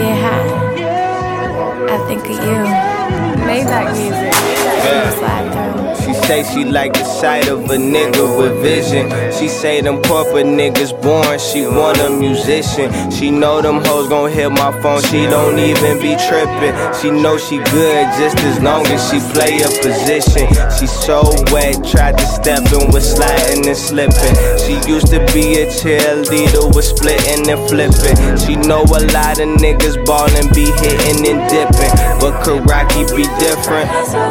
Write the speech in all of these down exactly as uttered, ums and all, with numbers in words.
get high, I think of you. Maybach music. Yeah. Slide through. She say she like the sight of a nigga with vision. She say them corporate niggas born, she want a musician. She know them hoes gon' hit my phone, she don't even be trippin'. She know she good just as long as she play a position. She so wet, tried to step in with sliding and slipping. She used to be a cheerleader with splitting and flipping. She know a lot of niggas ballin', be hitting and dipping, but Karaki be different.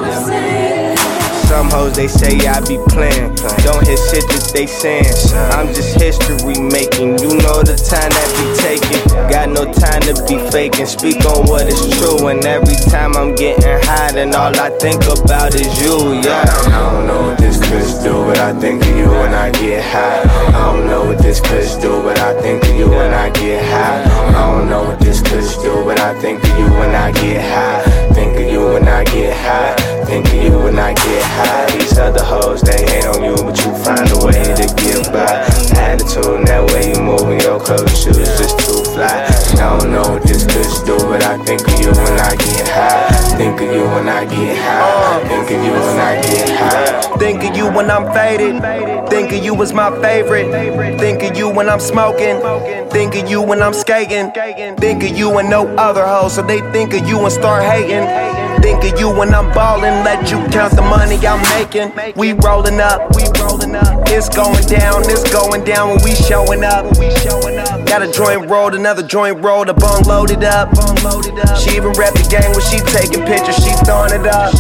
Some hoes they say I be playing, don't hear shit that they saying. I'm just history making, you know the time that be taking. Got no time to be faking, speak on what is true. And every time I'm getting high, then all I think about is you, yeah. I don't know what this kush do, but I think of you when I get high. I don't know what this kush do, but I think of you when I get high. I don't know what this kush do, but I think of you when I get high. Think of you when I get high. Think of you when I get high. These other hoes, they hate on you, but you find a way to get by. Attitude and that way you moving your clothes, shoes just too fly. I don't know what this kush do, but I think of you when I get high. Think of you when I get high. Think of you when I get high. Think of you when I'm faded. Think of you as my favorite. Think of you when I'm smoking. Think of you when I'm skating. Think of you and no other hoes, so they think of you and start hating. Think of you when I'm ballin', let you count the money I'm making. We rollin' up, we rollin' up. It's going down, it's going down when we showin' up. Got a joint rolled, another joint rolled, a bong loaded up. She even rep the game when she taking pictures, she throwing it up.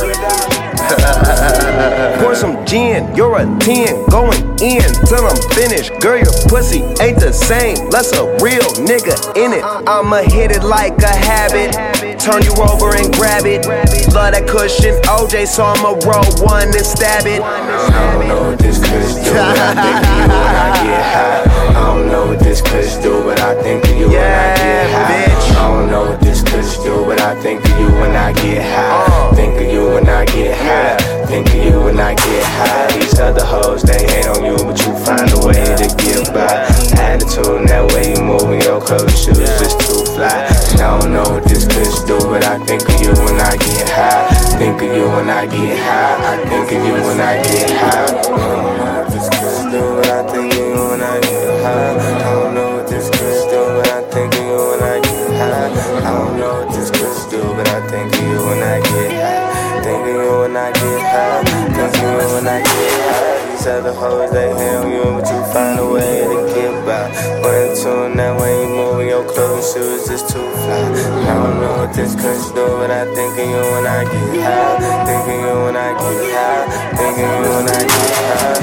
Pour some gin, you're a ten, going in till I'm finished. Girl, your pussy ain't the same, less a real nigga in it. I'ma hit it like a habit, turn you over and grab it. Love that cushion, O J, so I'ma roll one and stab it. I don't know what this kush do, but I think of you when I get high. I don't know what this kush do, but I think of you when I get high. I don't know what this kush do, but I think of you when I get high. Think of you when I get high. Think of you when I get high. These other hoes, they hate on you, but you find a way to get by. Attitude and that way you moving your clothes, shoes just too fly. I don't know what this kush do, but I think of you when I get high. Think of you when I get high. I think of you when I get high. I don't know what this kush do, but I think of you when I get high. I don't know what this kush do, but I think of you when I get high. I don't know what this kush do, but I think of you when I get high. Think of you when I get high. Think of you when I get high. These other hoes, they hate on you, but you find a way to get by. One tune, that way you moving your clothes, shoes just too fly. I don't know what this kush do, but I think of you when I get high. Think of you when I get high. Think of you when I get high.